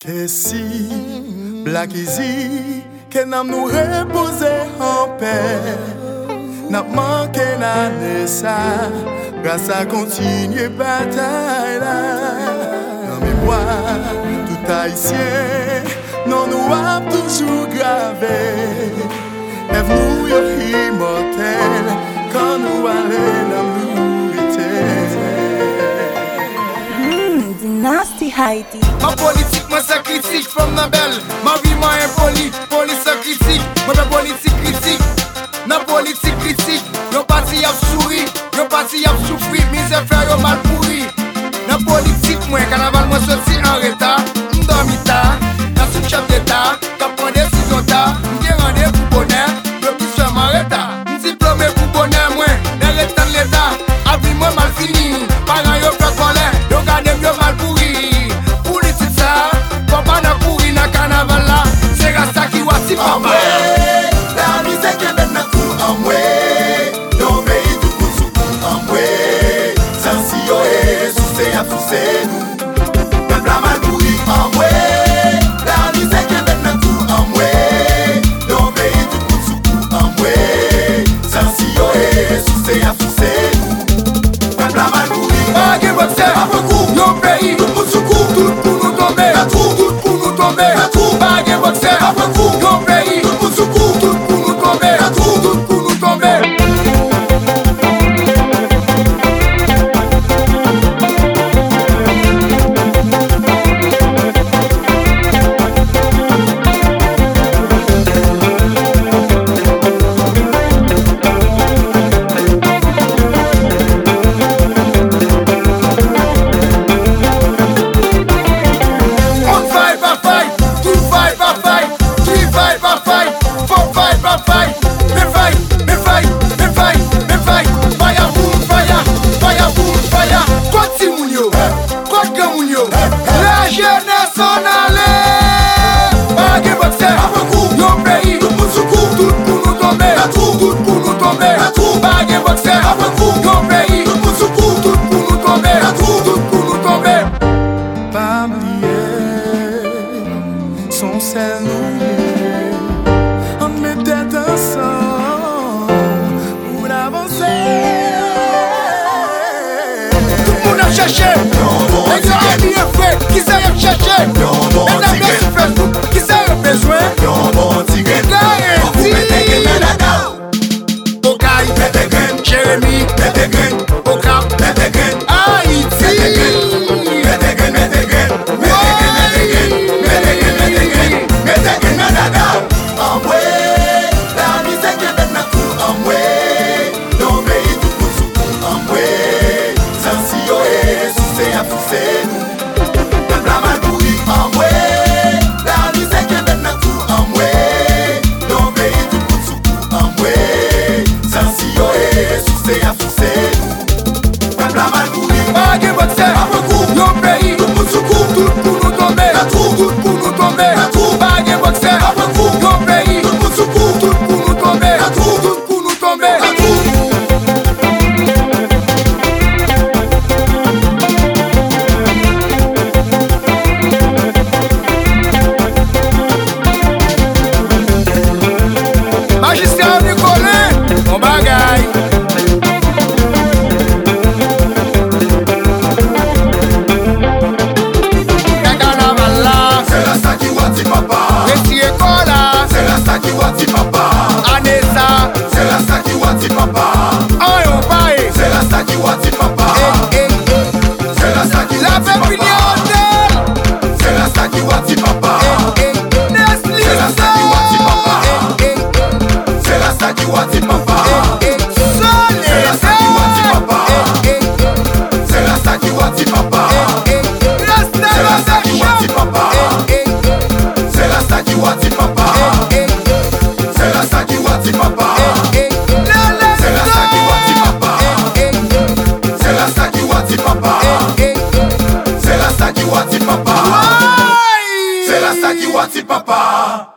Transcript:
Kessi, Black Easy, que nous reposer en paix. N'a manqué l'année ça, grâce à continuer bataille là. Dans mémoire, tout haïtien, non nous a toujours gravé. Rêve nous yo immortel, quand nous allons dans Dynasty Haiti. Ma politique, moi c'est critique, femme n'a belle. Ma vie, moi impoli, police critique. Moi la politique critique, na politique critique. Yon parti a souri, yon parti a souffri, misère faire yon mal pourri. Na politique, moi carnaval, moi sorti en retard. M'dormi tard, na sous chef d'état, qu'a prend décision tard. M'dien rendez-vous bonheur, le petit soir m'en retard. M'diplômé pour bonheur, moi, dans l'état de l'état. Avis moi mal fini, parents yon fait colère, yon gardé mieux mal pourri. Politique ça, papa n'a pourri na carnaval là. C'est Rasta qui wati papa. La musique est maintenant tout en moi. Nos pays tout pour sous en moi. Sans si yo est sous c'est à sous c'est nous. Peuple a mal pourri en moi. La musique est maintenant tout en moi. Nos pays tout pour sous en moi. Sans si yo est sous c'est à sous c'est nous. Peuple a mal pourri. Ah, give up, c'est pas beaucoup. Nos pays tout pour sous tout pour nous tomber. Tout pour nous tomber. Ah, give up, c'est pas beaucoup. Nos pays tout pour sous tout pour nous tomber. Tout pour nous tomber. La jeunesse en allait. Pas de boxer. Yon pays tout pour nous tomber. Tout pour nous tomber. Pas de boxer. Yon pays tout pour nous tomber. Tout pour nous tomber. Pas oublier son sel nous. On met tête ensemble pour avancer. Tout le monde a cherché. Et ça a bien fait. Qui s'est cherché? Et la messe sur Facebook. Qui s'est besoin? Okaï, Jérémy, Okap, Haïti. Yon pays tout pour nous tomber. Tout pour nous tomber. Pas de boxer. Yon pays tout pour nous tomber. Tout pour nous tomber. Magistrat Nicolin, mon bagaille. Anessa, c'est la ça qui wati papa. Ayon paye, C'est la ça qui wati papa. C'est la ça qui la wati fête fini papa. hôtel. C'est la ça qui wati papa. Nestlé, C'est la ça qui wati papa. C'est la ça qui wati papa. C'est la ça qui wati papa. C'est la ça qui wati papa. C'est la ça qui wati papa. C'est la ça qui wati papa. C'est la ça qui wati papa. C'est la ça qui wati papa. C'est la ça qui wati papa. C'est la ça qui wati papa. C'est la ça qui wati papa.